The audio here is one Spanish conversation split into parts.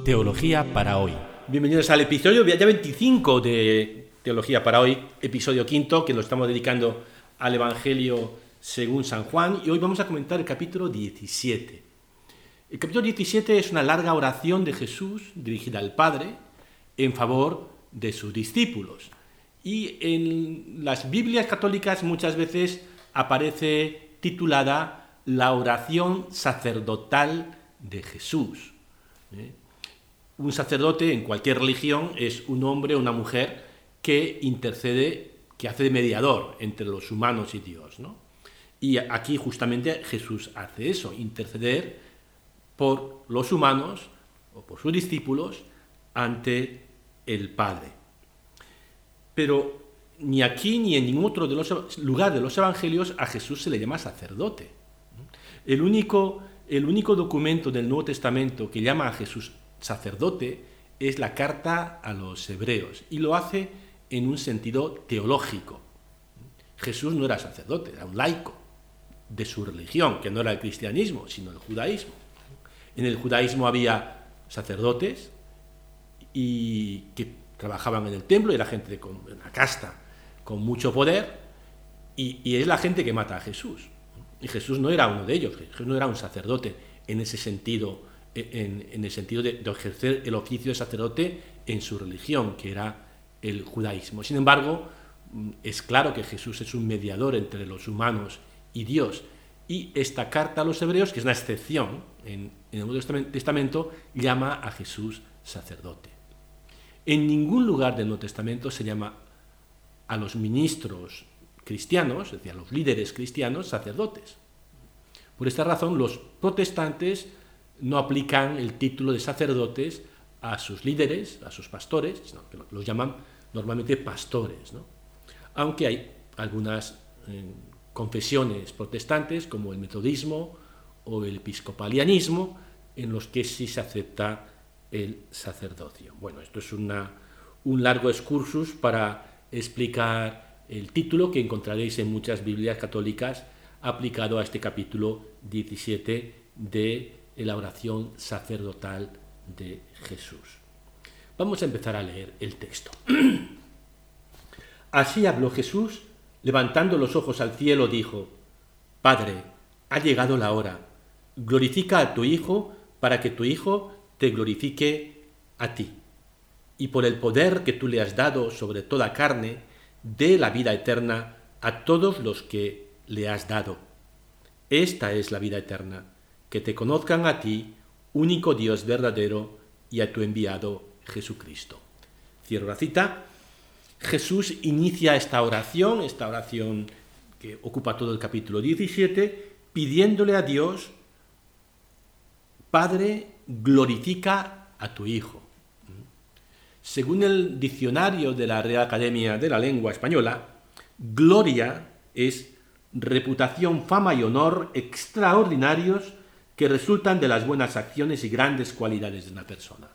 Teología para hoy. Bienvenidos al episodio ya 25 de Teología para hoy, episodio quinto, que lo estamos dedicando al Evangelio según San Juan, y hoy vamos a comentar el capítulo 17. El capítulo 17 es una larga oración de Jesús dirigida al Padre en favor de sus discípulos. Y en las Biblias católicas muchas veces aparece titulada la oración sacerdotal de Jesús. Un sacerdote en cualquier religión es un hombre o una mujer que intercede, que hace de mediador entre los humanos y Dios, ¿no? Y aquí justamente Jesús hace eso, interceder por los humanos o por sus discípulos ante el Padre. Pero ni aquí ni en ningún otro lugar de los evangelios a Jesús se le llama sacerdote. El único documento del Nuevo Testamento que llama a Jesús sacerdote es la carta a los hebreos, y lo hace en un sentido teológico. Jesús no era sacerdote, era un laico de su religión, que no era el cristianismo, sino el judaísmo. En el judaísmo había sacerdotes y que trabajaban en el templo, y era gente con una casta con mucho poder, y es la gente que mata a Jesús. Y Jesús no era uno de ellos, Jesús no era un sacerdote en ese sentido, en el sentido de ejercer el oficio de sacerdote en su religión, que era el judaísmo. Sin embargo, es claro que Jesús es un mediador entre los humanos y Dios, y esta carta a los hebreos, que es una excepción en el Nuevo Testamento, llama a Jesús sacerdote. En ningún lugar del Nuevo Testamento se llama a los ministros cristianos, es decir, a los líderes cristianos, sacerdotes. Por esta razón, los protestantes no aplican el título de sacerdotes a sus líderes, a sus pastores, sino que los llaman normalmente pastores, ¿no? Aunque hay algunas confesiones protestantes, como el metodismo o el episcopalianismo, en los que sí se acepta el sacerdocio. Bueno, esto es un largo excursus para explicar el título que encontraréis en muchas Biblias católicas aplicado a este capítulo 17 de la oración sacerdotal de Jesús. Vamos a empezar a leer el texto. Así habló Jesús, levantando los ojos al cielo, dijo: Padre, ha llegado la hora. Glorifica a tu Hijo, para que tu Hijo te glorifique a ti. Y por el poder que tú le has dado sobre toda carne, dé la vida eterna a todos los que le has dado. Esta es la vida eterna, que te conozcan a ti, único Dios verdadero, y a tu enviado Jesucristo. Cierro la cita. Jesús inicia esta oración que ocupa todo el capítulo 17, pidiéndole a Dios: Padre, glorifica a tu Hijo. Según el diccionario de la Real Academia de la Lengua Española, gloria es reputación, fama y honor extraordinarios que resultan de las buenas acciones y grandes cualidades de una persona.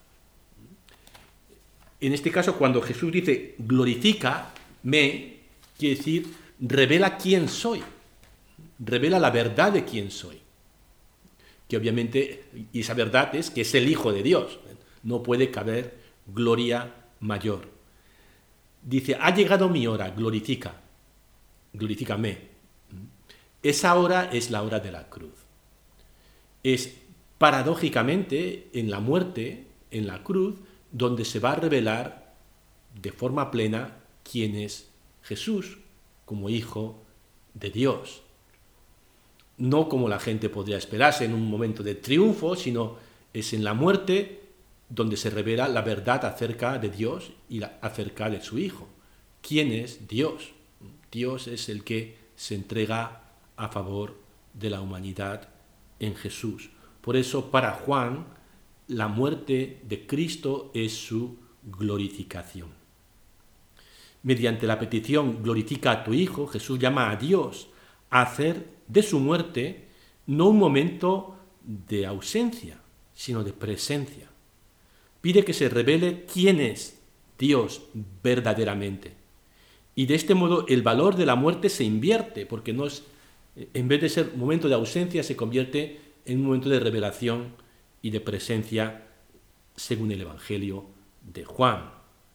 En este caso, cuando Jesús dice glorifícame, quiere decir revela quién soy, revela la verdad de quién soy, que obviamente, y esa verdad es que es el Hijo de Dios, no puede caber gloria mayor. Dice: ha llegado mi hora, glorifícame. Esa hora es la hora de la cruz. Es paradójicamente en la muerte, en la cruz, donde se va a revelar de forma plena quién es Jesús como Hijo de Dios. No como la gente podría esperarse en un momento de triunfo, sino es en la muerte donde se revela la verdad acerca de Dios y acerca de su Hijo. ¿Quién es Dios? Dios es el que se entrega a favor de la humanidad en Jesús. Por eso, para Juan, la muerte de Cristo es su glorificación. Mediante la petición glorifica a tu Hijo, Jesús llama a Dios a hacer de su muerte no un momento de ausencia, sino de presencia. Pide que se revele quién es Dios verdaderamente. Y de este modo el valor de la muerte se invierte, porque no es, en vez de ser un momento de ausencia, se convierte en un momento de revelación y de presencia según el Evangelio de Juan.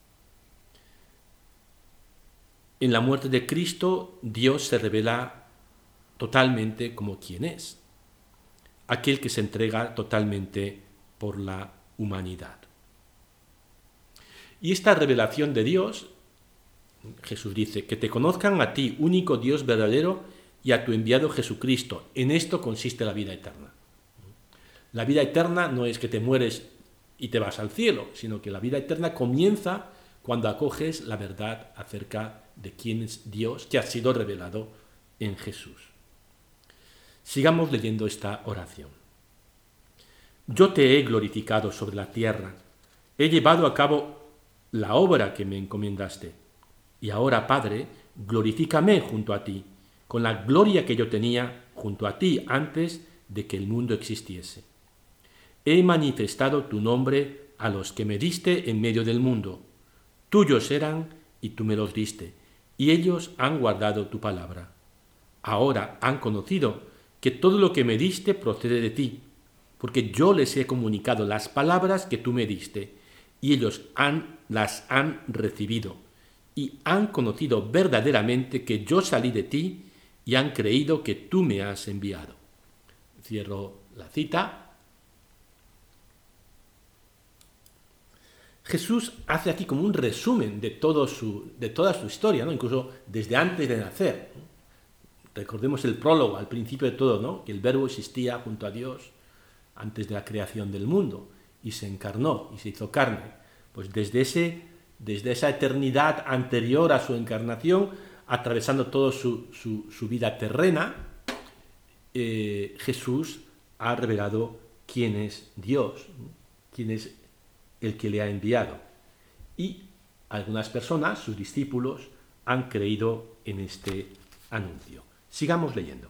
En la muerte de Cristo, Dios se revela totalmente como quien es, aquel que se entrega totalmente por la humanidad. Y esta revelación de Dios, Jesús dice, que te conozcan a ti, único Dios verdadero, y a tu enviado Jesucristo. En esto consiste la vida eterna. La vida eterna no es que te mueres y te vas al cielo, sino que la vida eterna comienza cuando acoges la verdad acerca de quién es Dios, que ha sido revelado en Jesús. Sigamos leyendo esta oración. Yo te he glorificado sobre la tierra, he llevado a cabo la obra que me encomendaste. Y ahora, Padre, glorifícame junto a ti, con la gloria que yo tenía junto a ti antes de que el mundo existiese. He manifestado tu nombre a los que me diste en medio del mundo. Tuyos eran y tú me los diste, y ellos han guardado tu palabra. Ahora han conocido que todo lo que me diste procede de ti, porque yo les he comunicado las palabras que tú me diste, y ellos las han recibido, y han conocido verdaderamente que yo salí de ti, y han creído que tú me has enviado. Cierro la cita. Jesús hace aquí como un resumen de toda su historia, ¿no? Incluso desde antes de nacer. Recordemos el prólogo, al principio de todo, ¿no? Que el Verbo existía junto a Dios antes de la creación del mundo y se encarnó y se hizo carne. Pues desde esa eternidad anterior a su encarnación, atravesando toda su vida terrena, Jesús ha revelado quién es Dios, quién es el que le ha enviado. Y algunas personas, sus discípulos, han creído en este anuncio. Sigamos leyendo.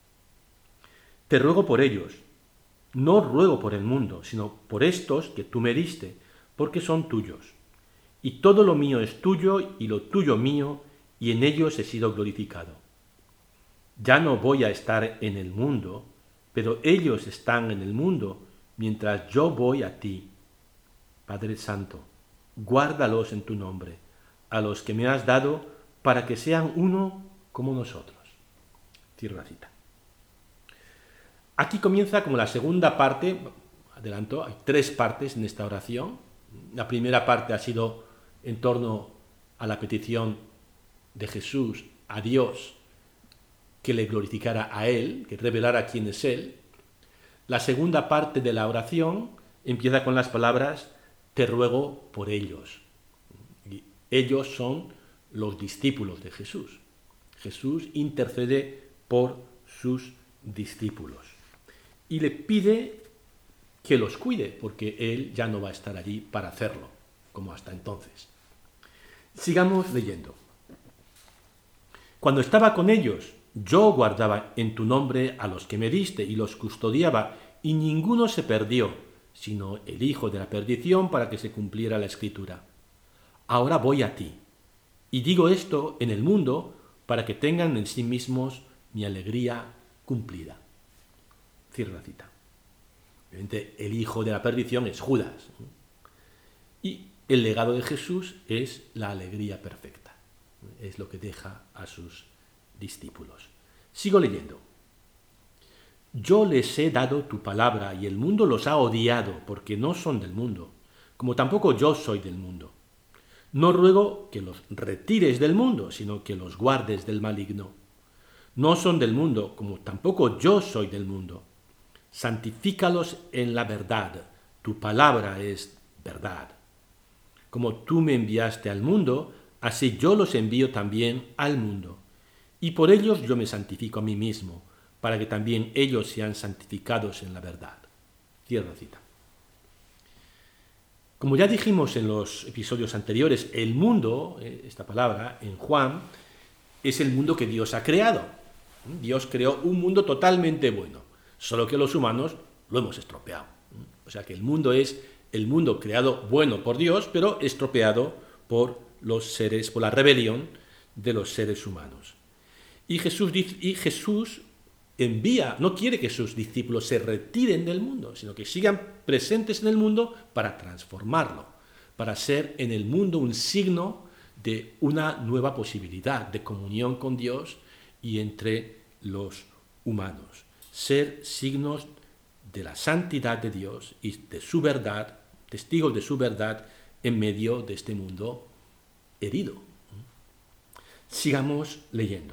Te ruego por ellos, no ruego por el mundo, sino por estos que tú me diste, porque son tuyos. Y todo lo mío es tuyo y lo tuyo mío, y en ellos he sido glorificado. Ya no voy a estar en el mundo, pero ellos están en el mundo, mientras yo voy a ti. Padre Santo, guárdalos en tu nombre, a los que me has dado, para que sean uno como nosotros. Cierro la cita. Aquí comienza como la segunda parte, adelanto, hay 3 partes en esta oración. La primera parte ha sido en torno a la petición de Jesús a Dios que le glorificara a Él, que revelara quién es Él. La segunda parte de la oración empieza con las palabras te ruego por ellos. Y ellos son los discípulos de Jesús. Jesús intercede por sus discípulos y le pide que los cuide, porque Él ya no va a estar allí para hacerlo, como hasta entonces. Sigamos leyendo. Cuando estaba con ellos, yo guardaba en tu nombre a los que me diste y los custodiaba, y ninguno se perdió, sino el hijo de la perdición, para que se cumpliera la Escritura. Ahora voy a ti, y digo esto en el mundo para que tengan en sí mismos mi alegría cumplida. Cierro la cita. Obviamente el hijo de la perdición es Judas, y el legado de Jesús es la alegría perfecta. Es lo que deja a sus discípulos. Sigo leyendo. Yo les he dado tu palabra y el mundo los ha odiado porque no son del mundo, como tampoco yo soy del mundo. No ruego que los retires del mundo, sino que los guardes del maligno. No son del mundo, como tampoco yo soy del mundo. Santifícalos en la verdad. Tu palabra es verdad. Como tú me enviaste al mundo, así yo los envío también al mundo. Y por ellos yo me santifico a mí mismo, para que también ellos sean santificados en la verdad. Cierro cita. Como ya dijimos en los episodios anteriores, el mundo, esta palabra, en Juan, es el mundo que Dios ha creado. Dios creó un mundo totalmente bueno, solo que los humanos lo hemos estropeado. O sea que el mundo es el mundo creado bueno por Dios, pero estropeado por los seres, por la rebelión de los seres humanos. Y Jesús envía, no quiere que sus discípulos se retiren del mundo, sino que sigan presentes en el mundo para transformarlo, para ser en el mundo un signo de una nueva posibilidad de comunión con Dios y entre los humanos. Ser signos de la santidad de Dios y de su verdad, testigos de su verdad en medio de este mundo herido. Sigamos leyendo.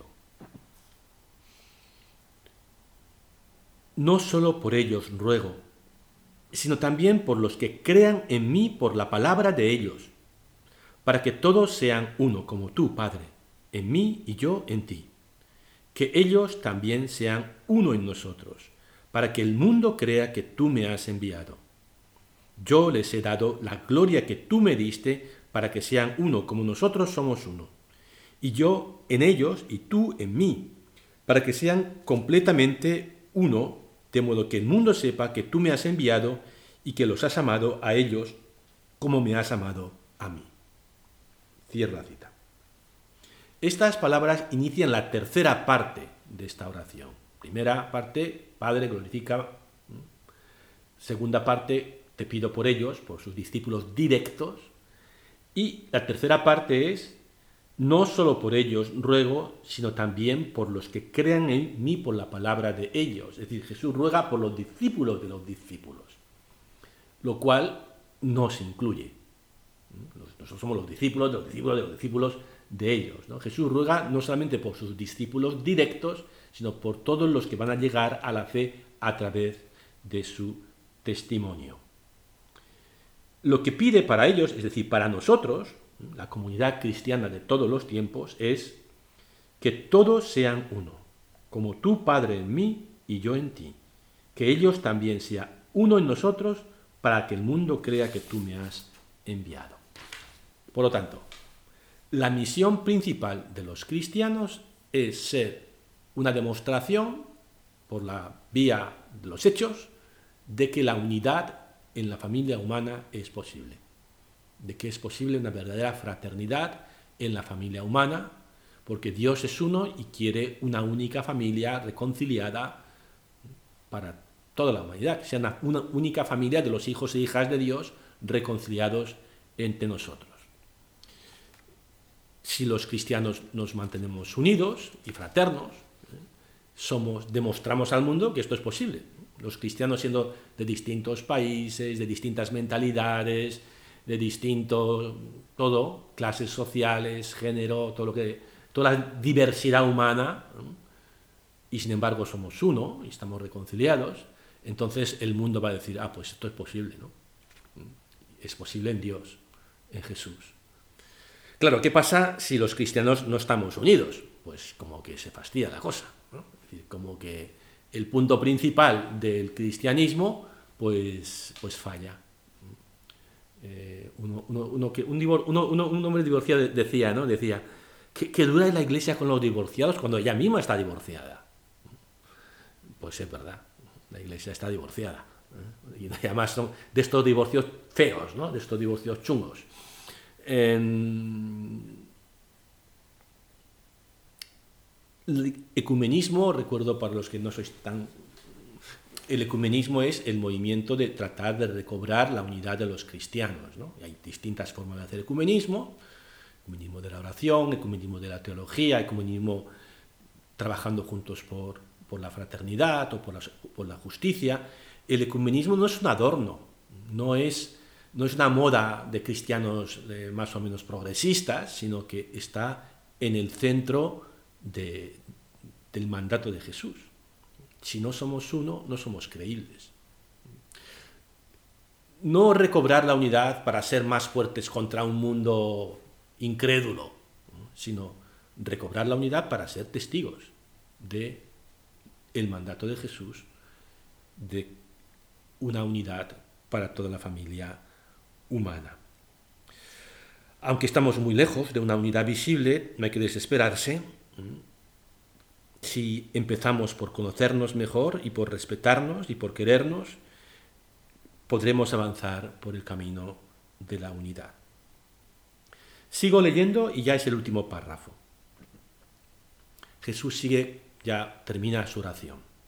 No solo por ellos ruego, sino también por los que crean en mí por la palabra de ellos, para que todos sean uno, como tú, Padre, en mí y yo en ti. Que ellos también sean uno en nosotros, para que el mundo crea que tú me has enviado. Yo les he dado la gloria que tú me diste, para que sean uno, como nosotros somos uno. Y yo en ellos y tú en mí, para que sean completamente uno, de modo que el mundo sepa que tú me has enviado y que los has amado a ellos como me has amado a mí. Cierra la cita. Estas palabras inician la tercera parte de esta oración. Primera parte, Padre, glorifica. Segunda parte, te pido por ellos, por sus discípulos directos. Y la tercera parte es, no solo por ellos ruego, sino también por los que crean en mí por la palabra de ellos. Es decir, Jesús ruega por los discípulos de los discípulos, lo cual nos incluye. Nosotros somos los discípulos de los discípulos de los discípulos de ellos, ¿no? Jesús ruega no solamente por sus discípulos directos, sino por todos los que van a llegar a la fe a través de su testimonio. Lo que pide para ellos, es decir, para nosotros, la comunidad cristiana de todos los tiempos, es que todos sean uno, como tú, Padre, en mí y yo en ti, que ellos también sean uno en nosotros para que el mundo crea que tú me has enviado. Por lo tanto, la misión principal de los cristianos es ser una demostración, por la vía de los hechos, de que la unidad en la familia humana es posible, de que es posible una verdadera fraternidad en la familia humana, porque Dios es uno y quiere una única familia reconciliada para toda la humanidad, que sea una única familia de los hijos e hijas de Dios reconciliados entre nosotros. Si los cristianos nos mantenemos unidos y fraternos, demostramos al mundo que esto es posible. Los cristianos, siendo de distintos países, de distintas mentalidades, de clases sociales, género, toda la diversidad humana, y sin embargo somos uno y estamos reconciliados, entonces el mundo va a decir, pues esto es posible, ¿no? Es posible en Dios, en Jesús. Claro, ¿qué pasa si los cristianos no estamos unidos? Pues como que se fastidia la cosa, ¿no? Es decir, como que el punto principal del cristianismo pues falla. Un hombre divorciado decía, ¿no? Decía, ¿qué dura es la iglesia con los divorciados cuando ella misma está divorciada? Pues es verdad, la iglesia está divorciada, ¿eh? Y además son de estos divorcios feos, ¿no? De estos divorcios chungos. El ecumenismo, recuerdo para los que no sois tan... El ecumenismo es el movimiento de tratar de recobrar la unidad de los cristianos, ¿no? Y hay distintas formas de hacer ecumenismo de la oración, ecumenismo de la teología, ecumenismo trabajando juntos por la fraternidad o por la justicia. El ecumenismo no es un adorno, no es una moda de cristianos más o menos progresistas, sino que está en el centro del mandato de Jesús. Si no somos uno, no somos creíbles. No recobrar la unidad para ser más fuertes contra un mundo incrédulo, sino recobrar la unidad para ser testigos del mandato de Jesús, de una unidad para toda la familia humana. Aunque estamos muy lejos de una unidad visible, no hay que desesperarse. Si empezamos por conocernos mejor y por respetarnos y por querernos, podremos avanzar por el camino de la unidad. Sigo leyendo y ya es el último párrafo. Jesús termina su oración.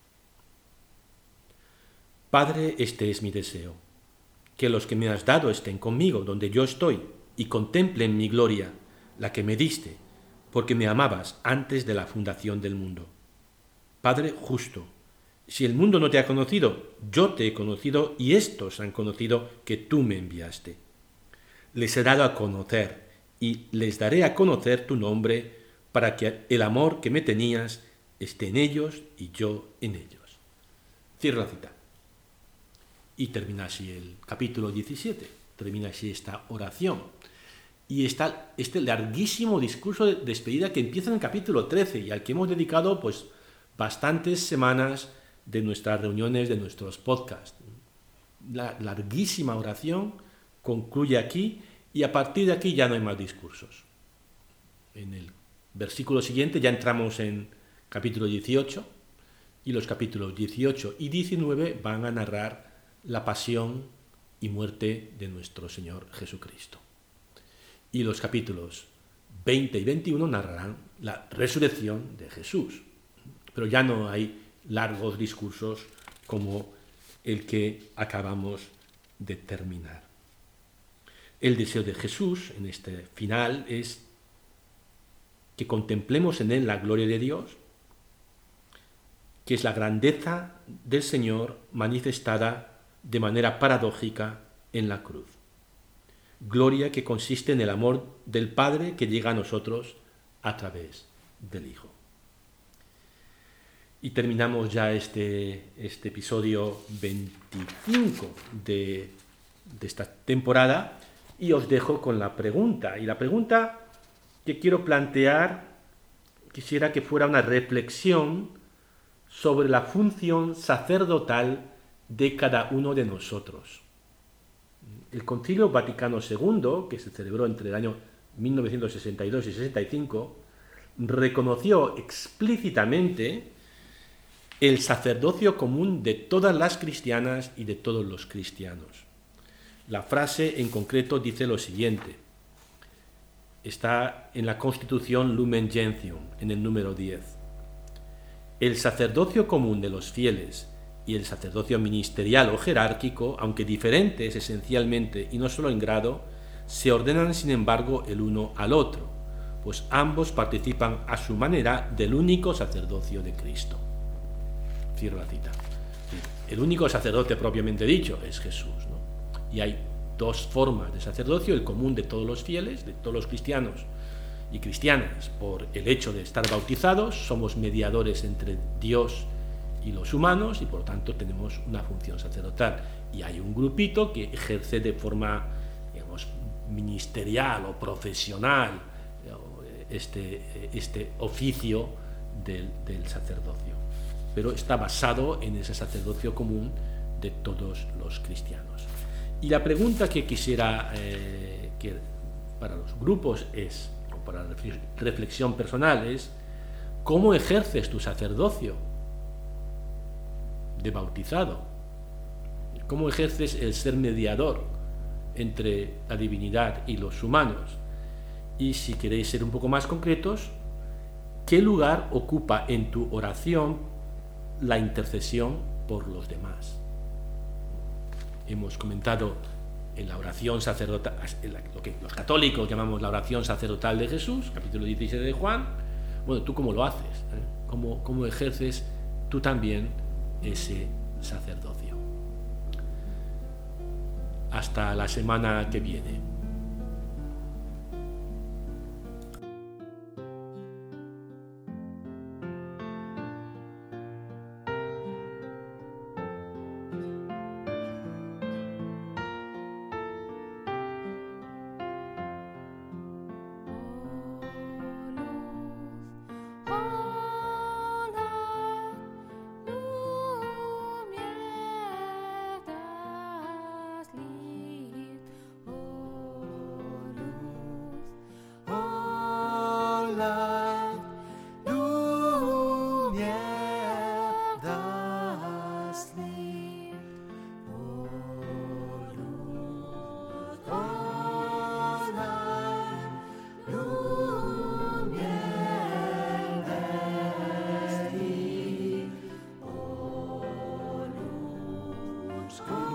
Padre, este es mi deseo, que los que me has dado estén conmigo donde yo estoy y contemplen mi gloria, la que me diste, porque me amabas antes de la fundación del mundo. Padre justo, si el mundo no te ha conocido, yo te he conocido y éstos han conocido que tú me enviaste. Les he dado a conocer y les daré a conocer tu nombre para que el amor que me tenías esté en ellos y yo en ellos. Cierro la cita. Y termina así el capítulo 17, termina así esta oración. Y está este larguísimo discurso de despedida que empieza en el capítulo 13 y al que hemos dedicado pues bastantes semanas de nuestras reuniones, de nuestros podcasts. La larguísima oración concluye aquí y a partir de aquí ya no hay más discursos. En el versículo siguiente ya entramos en capítulo 18 y los capítulos 18 y 19 van a narrar la pasión y muerte de nuestro Señor Jesucristo. Y los capítulos 20 y 21 narrarán la resurrección de Jesús. Pero ya no hay largos discursos como el que acabamos de terminar. El deseo de Jesús en este final es que contemplemos en él la gloria de Dios, que es la grandeza del Señor manifestada de manera paradójica en la cruz. Gloria que consiste en el amor del Padre que llega a nosotros a través del Hijo. Y terminamos ya este episodio 25 de esta temporada y os dejo con la pregunta. Y la pregunta que quiero plantear, quisiera que fuera una reflexión sobre la función sacerdotal de cada uno de nosotros. El Concilio Vaticano II, que se celebró entre el año 1962 y 65, reconoció explícitamente el sacerdocio común de todas las cristianas y de todos los cristianos. La frase en concreto dice lo siguiente. Está en la Constitución Lumen Gentium, en el número 10. El sacerdocio común de los fieles y el sacerdocio ministerial o jerárquico, aunque diferentes esencialmente y no solo en grado, se ordenan sin embargo el uno al otro, pues ambos participan a su manera del único sacerdocio de Cristo. Cierro la cita. El único sacerdote propiamente dicho es Jesús, ¿no? Y hay dos formas de sacerdocio, el común de todos los fieles, de todos los cristianos y cristianas, por el hecho de estar bautizados, somos mediadores entre Dios y los humanos y por tanto tenemos una función sacerdotal. Y hay un grupito que ejerce de forma, digamos, ministerial o profesional este oficio del sacerdocio, pero está basado en ese sacerdocio común de todos los cristianos. Y la pregunta que quisiera que para los grupos es, o para la reflexión personal es, ¿cómo ejerces tu sacerdocio de bautizado? ¿Cómo ejerces el ser mediador entre la divinidad y los humanos? Y si queréis ser un poco más concretos, ¿qué lugar ocupa en tu oración la intercesión por los demás? Hemos comentado en la oración sacerdotal, lo que los católicos llamamos la oración sacerdotal de Jesús, capítulo 17 de Juan. Bueno, ¿tú cómo lo haces? ¿Cómo ejerces tú también ese sacerdocio? Hasta la semana que viene. Buscó